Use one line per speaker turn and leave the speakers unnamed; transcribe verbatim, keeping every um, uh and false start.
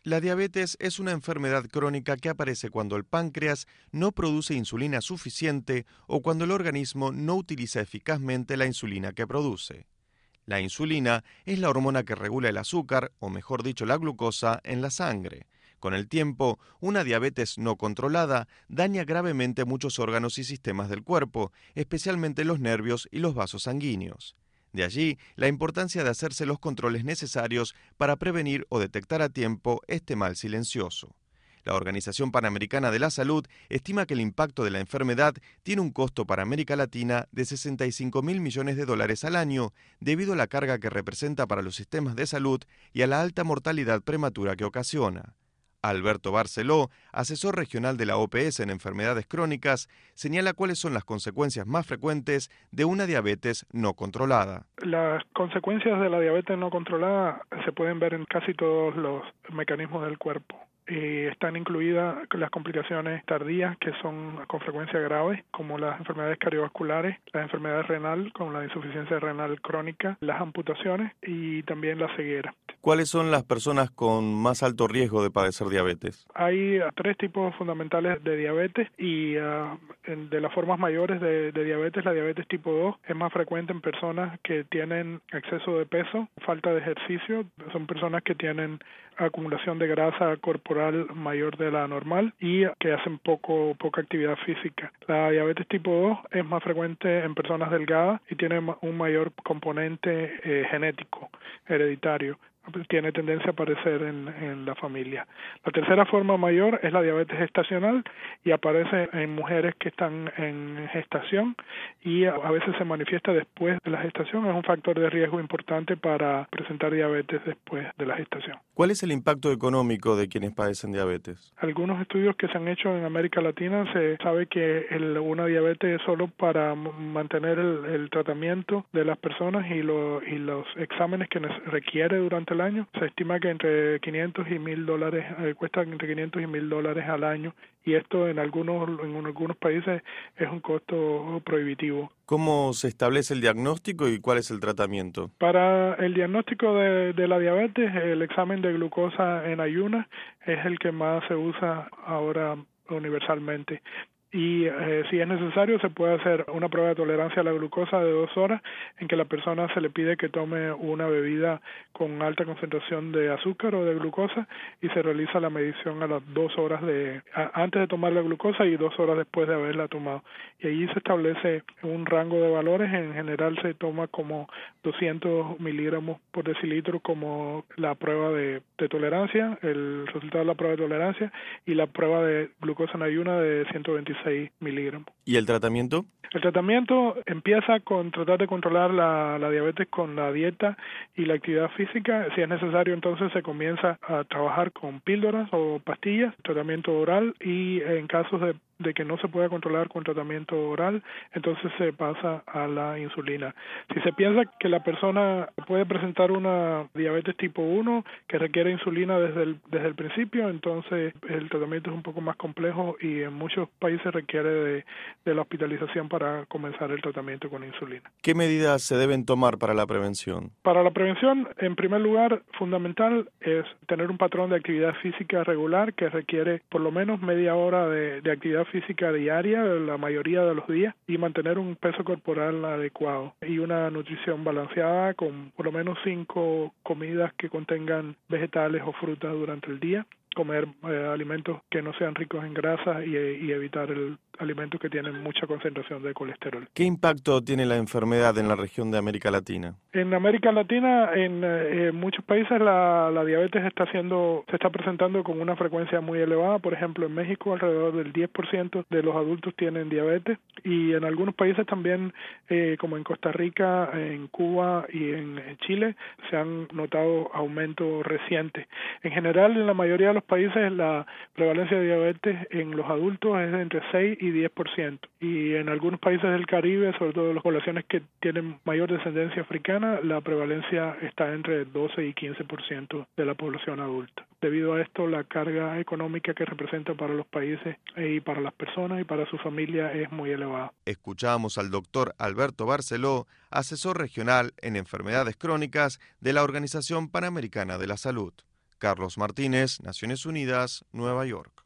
La diabetes es una enfermedad crónica que aparece cuando el páncreas no produce insulina suficiente o cuando el organismo no utiliza eficazmente la insulina que produce. La insulina es la hormona que regula el azúcar, o mejor dicho, la glucosa, en la sangre. Con el tiempo, una diabetes no controlada daña gravemente muchos órganos y sistemas del cuerpo, especialmente los nervios y los vasos sanguíneos. De allí la importancia de hacerse los controles necesarios para prevenir o detectar a tiempo este mal silencioso. La Organización Panamericana de la Salud estima que el impacto de la enfermedad tiene un costo para América Latina de sesenta y cinco mil millones de dólares al año debido a la carga que representa para los sistemas de salud y a la alta mortalidad prematura que ocasiona. Alberto Barceló, asesor regional de la O P S en enfermedades crónicas, señala cuáles son las consecuencias más frecuentes de una diabetes no controlada.
Las consecuencias de la diabetes no controlada se pueden ver en casi todos los mecanismos del cuerpo. Y están incluidas las complicaciones tardías, que son con frecuencia graves, como las enfermedades cardiovasculares, las enfermedades renal, como la insuficiencia renal crónica, las amputaciones y también la ceguera.
¿Cuáles son las personas con más alto riesgo de padecer diabetes?
Hay tres tipos fundamentales de diabetes y uh, de las formas mayores de, de diabetes, la diabetes tipo dos es más frecuente en personas que tienen exceso de peso, falta de ejercicio, son personas que tienen acumulación de grasa corporal mayor de la normal y que hacen poco poca actividad física. La diabetes tipo dos es más frecuente en personas delgadas y tiene un mayor componente eh, genético, hereditario. Tiene tendencia a aparecer en, en la familia. La tercera forma mayor es la diabetes gestacional y aparece en mujeres que están en gestación y a, a veces se manifiesta después de la gestación. Es un factor de riesgo importante para presentar diabetes después de la gestación.
¿Cuál es el impacto económico de quienes padecen diabetes?
Algunos estudios que se han hecho en América Latina se sabe que el, una diabetes es solo para mantener el, el tratamiento de las personas y, lo, y los exámenes que requiere durante el año. Se estima que entre quinientos y mil dólares, eh, cuesta entre quinientos y mil dólares al año, y esto en algunos, en algunos países es un costo prohibitivo.
¿Cómo se establece el diagnóstico y cuál es el tratamiento?
Para el diagnóstico de, de la diabetes, el examen de glucosa en ayunas es el que más se usa ahora universalmente. Y eh, si es necesario se puede hacer una prueba de tolerancia a la glucosa de dos horas en que la persona se le pide que tome una bebida con alta concentración de azúcar o de glucosa y se realiza la medición a las dos horas de a, antes de tomar la glucosa y dos horas después de haberla tomado. Y allí se establece un rango de valores. En general se toma como doscientos miligramos por decilitro como la prueba de, de tolerancia, el resultado de la prueba de tolerancia, y la prueba de glucosa en ayuna de ciento veintiséis miligramos.
¿Y el tratamiento?
El tratamiento empieza con tratar de controlar la, la diabetes con la dieta y la actividad física. Si es necesario, entonces se comienza a trabajar con píldoras o pastillas, tratamiento oral, y en casos de de que no se pueda controlar con tratamiento oral, entonces se pasa a la insulina. Si se piensa que la persona puede presentar una diabetes tipo uno que requiere insulina desde el, desde el principio, entonces el tratamiento es un poco más complejo y en muchos países requiere de, de la hospitalización para comenzar el tratamiento con insulina.
¿Qué medidas se deben tomar para la prevención?
Para la prevención, en primer lugar, fundamental es tener un patrón de actividad física regular que requiere por lo menos media hora de, de actividad física diaria la mayoría de los días y mantener un peso corporal adecuado y una nutrición balanceada con por lo menos cinco comidas que contengan vegetales o frutas durante el día, comer eh, alimentos que no sean ricos en grasa y, y evitar el alimentos que tienen mucha concentración de colesterol.
¿Qué impacto tiene la enfermedad en la región de América Latina?
En América Latina, en, eh, en muchos países la, la diabetes está siendo, se está presentando con una frecuencia muy elevada. Por ejemplo, en México alrededor del diez por ciento de los adultos tienen diabetes y en algunos países también, eh, como en Costa Rica, en Cuba y en, en Chile, se han notado aumentos recientes. En general, en la mayoría de los países la prevalencia de diabetes en los adultos es de entre seis y diez por ciento. Y en algunos países del Caribe, sobre todo en las poblaciones que tienen mayor descendencia africana, la prevalencia está entre doce y quince por ciento de la población adulta. Debido a esto, la carga económica que representa para los países y para las personas y para su familia es muy elevada.
Escuchamos al doctor Alberto Barceló, asesor regional en enfermedades crónicas de la Organización Panamericana de la Salud. Carlos Martínez, Naciones Unidas, Nueva York.